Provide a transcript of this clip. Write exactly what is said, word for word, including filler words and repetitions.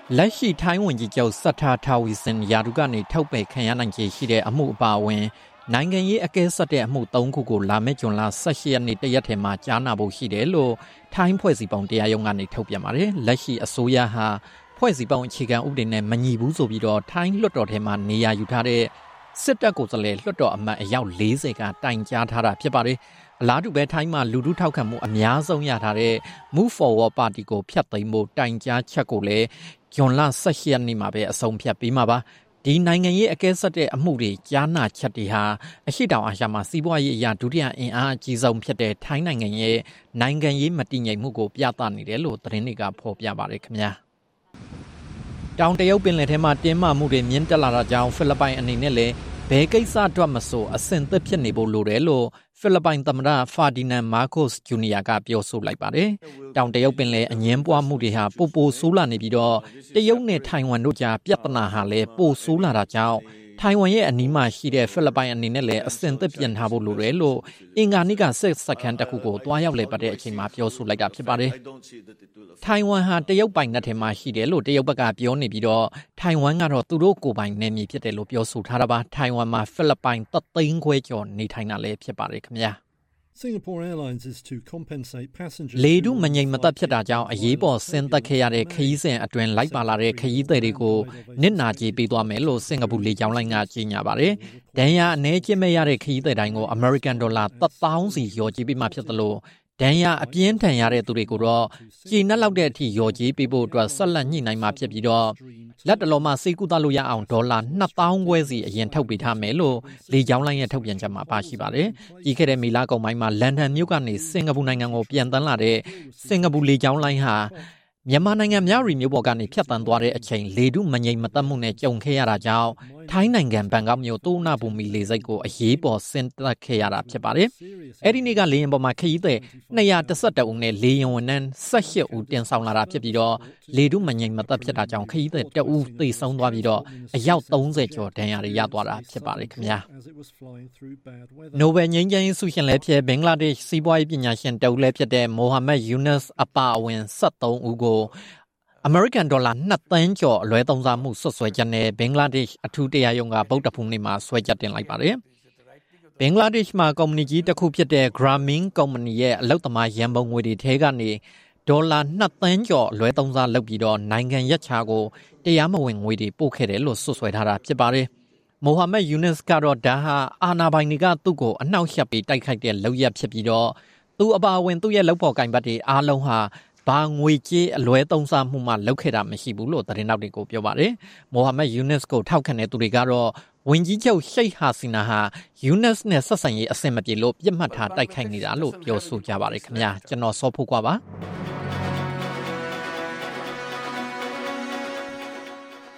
လက်ရှိထိုင်းဝန်ကြီးချုပ်စတ်ထာထာဝီစင်ယာဒူကနေထုတ်ပယ်ခံရနိုင်ခြေရှိတဲ့အမှုအပါအဝင်နိုင်ငံရေးအကဲဆက်တဲ့အမှုသုံးခုကိုလာမယ့်ဇွန်လဆယ့်ရှစ်ရက်နေ့တရက်ထဲမှာကြားနာဖို့ရှိတယ်လို့ထိုင်းဖွဲ့စည်းပုံတရားရုံးကနေထုတ်ပြန်ပါတယ်။လက်ရှိအစိုးရဟာဖွဲ့စည်းပုံအခြေခံဥပဒေနဲ့မညီဘူးဆိုပြီးတော့ထိုင်းလွှတ်တော်ထဲမှာနေရာယူထားတဲ့စစ်တပ်ကိုယ်စားလှယ်လွှတ်တော်အမတ်အယောက်၄၀ကတိုင်ကြားထားတာဖြစ်ပါတယ်။အလားတူပဲထိုင်းမှာလူထုထောက်ခံမှုအများဆုံးရထားတဲ့ Move Forward Party ကိုဖျက်သိမ်းဖို့တိုင်ကြားချက်ကိုလည်းဇွန်လဆယ့်ရှစ်ရက်နေ့မှာပဲအဆုံးဖြတ်ပြီးမှာပါ။ဒီနိုင်ငံရေးအကဲဆက်တဲ့အမှုတွေကြားနာချက်တွေဟာအရှိတောင်အာရှမှာစီးပွားရေးအရာဒုတိယအင်အားအကြီးဆုံးဖြစ်တဲ့ထိုင်းနိုင်ငံရဲ့နိုင်ငံရေးမတည်ငြိမ်မှုကိုပြသနေတယ်လို့သတင်းတွေကဖော်ပြပါတယ်ခင်ဗျာ။တောင်တရုတ်ပင်လယ်ထဲမှာတင်းမာမှုတွေမြင့်တက်လာတာကြောင့်ဖိလစ်ပိုင်အနေနဲ့လည်းဘယ်ကိစ္စအတွက်မဆိုအဆင်သင့်ဖြစ်နေဖို့လိုတယ်လို့ဖိလစ်ပိုင်သမ္မတဖာဒီနန်မာကိုစ်ဂျူနီယာကပြောဆိုလိုက်ပါတယ်။တောင်တရုတ်ပင်လယ်အငင်းပွားမှုတွေဟာပိုပိုဆိုးလာနေပြီးတော့တရုတ်နဲ့ထိုင်ဝမ်တို့ကြားပြဿနာဟာလည်းပိုဆိုးလာတာကြောင့်ထိုင်ဝမ်ရဲ့အနီးမှာရှိတဲ့ဖိလစ်ပိုင်အနေနဲ့လည်းအဆင်သင့်ပြင်ထားဖို့လိုတယ်လို့အင်္ဂါနေ့ကစစ်စခန်းတစ်ခုကိုတွားရောက်လေပတ်တဲ့အချိန်မှာပြောဆိုလိုက်တာဖြစ်ပါတယ်။ထိုင်ဝမ်ဟာတရုတ်ပိုင်နက်ထဲမှာရှိတယ်လို့တရုတ်ဘက်ကပြောနေပြီးတော့ထိုင်ဝမ်ကတော့သူတို့ကိုယ်ပိုင်နယ်မြေဖြစ်တယ်လို့ပြောဆိုထားတာပါ။ထိုင်ဝမ်မှာဖိလစ်ပိုင်တသိန်းခွဲကျော်နေထိုင်တာလည်းဖြစ်ပါတယ်ခင်ဗျာ။ Singapore Airlines is to compensate passengers လေတုမငြိမ်မသက်ဖြစ်တာကြောင့်အရေးပေါ်ဆင်းသက်ခဲ့ရတဲ့ခရီးစဉ်အတွင်းလိုက်ပါလာတဲ့ခရီးသည်တွေကိုနစ်နာကြေးပေးသွားမယ်လို့စင်ကာပူလေကြောင်းလိုင်းကကြေညာပါတယ်။ဒဏ်ရာအနည်းကျမဲ့ရတဲ့ခရီးသည်တိုင်းကို American Dollar တစ်သောင်းစီရော်ကြေးပေးမှဖြစ်သလိုဒဏ်ရာအပြင်းထန်ရတဲ့သူတွေကိုတော့ကြေနပ်လောက်တဲ့အထိရော်ကြေးပေးဖို့အတွက်ဆက်လက်ညှိနှိုင်းမှဖြစ်ပြီးတော့လက်တလုံးမှာစေကူတလို့ရအောင်ဒေါ်လာနှစ်သောင်းခွဲစီအရင်ထုတ်ပေးထားမယ်လို့လေကြောင်းလိုင်းရဲ့ထုတ်ပြန်ချက်မှာပါရှိပါတယ်။ကြီးခဲ့တဲ့မေလကုန်ပိုင်းမှာလန်ဒန်မြို့ကနေစင်ကာပူနိုင်ငံကိုပြန်တန်းလာတဲ့စင်ကာပူလေကြောင်းလိုင်းဟာမြန်မာနိုင်ငံမြရီမြို့ပေါ်ကနေဖြတ်တန်းသွားတဲ့အချိန်လေတုမငြိမ်မသက်မှုနဲ့ကြုံခဲ့ရတာကြောင့်ထိုင်းနိုင်ငံဘန်ကောက်မြို့တိုးနာဘူမီလေဆိပ်ကိုအရေးပေါ်ဆင်းသက်ခဲ့ရတာဖြစ်ပါတယ်။အဲဒီနေ့ကလေယာဉ်ပေါ်မှာခရီးသည်နှစ်ရာတစ်ဆယ့်တစ်ဦးနဲ့လေယာဉ်ဝန်ထမ်းဆယ့်ရှစ်ဦးတင်ဆောင်လာတာဖြစ်ပြီးတော့လေတုမငြိမ်မသက်ဖြစ်တာကြောင့်ခရီးသည်တစ်ဦးသေဆုံးသွားပြီးတော့အယောက်သုံးဆယ်ကျော်ဒဏ်ရာတွေရသွားတာဖြစ်ပါတယ်ခင်ဗျာ။နိုဘယ်ငြိမ်းချမ်းရေးဆုရှင်လည်းဖြစ်ဘင်္ဂလားဒေ့ရှ်စီးပွားရေးပညာရှင်တဦးလည်းဖြစ်တဲ့မိုဟာမက်ယူနက်စ်အပါအဝင်၁၃ဦးကိုAmerican Dollar နှစ်သန်းကျော်အလွဲသုံးစားမှုဆွဆွဲချက်နဲ့ဘင်္ဂလားဒေ့ရှ်အထူးတရားရုံးကဗုဒ္ဓဖူးနေ့မှာဆွဲချက်တင်လိုက်ပါတယ်။ဘင်္ဂလားဒေ့ရှ်မှာကုမ္ပဏီကြီးတစ်ခုဖြစ်တဲ့ Grameen ကုမ္ပဏီရဲ့အလုပ်သမားရန်ပုံငွေတွေထဲကနေဒေါ်လာနှစ်သန်းကျော်အလွဲသုံးစားလုပ်ပြီးတော့နိုင်ငံရပ်ခြားကိုတရားမဝင်ငွေတွေပို့ခဲ့တယ်လို့ဆွဆွဲထားတာဖြစ်ပါတယ်။မိုဟာမက်ယူနက်စ်ကတော့ဒါဟာအာဏာပိုင်တွေကသူ့ကိုအနှောက်ယှက်ပြီးတိုက်ခိုက်တဲ့လုပ်ရပ်ဖြစ်ပြီးတော့သူအပါအဝင်သူ့ရဲ့လုပ်ဖော်ကိုင်ဘတ်တွေအားလုံးဟာဘာငွေကြေးအလွဲသုံးစားမှုမှလုပ်ခဲ့တာမရှိဘူးလို့သတင်းတောက်တွေကိုပြောပါတယ်။မိုဟာမက်ယူနက်စ်ကိုထောက်ခံတဲ့သူတွေကတော့ဝန်ကြီးချုပ်ရှိတ်ဟာစီနာဟာယူနက်စ်နဲ့ဆက်ဆံရေးအဆင်မပြေလို့ပြစ်မှတ်ထားတိုက်ခိုက်နေတာလို့ပြောဆိုကြပါတယ်ခင်ဗျာ။ကျွန်တော်စောဖို့ကွာပါ။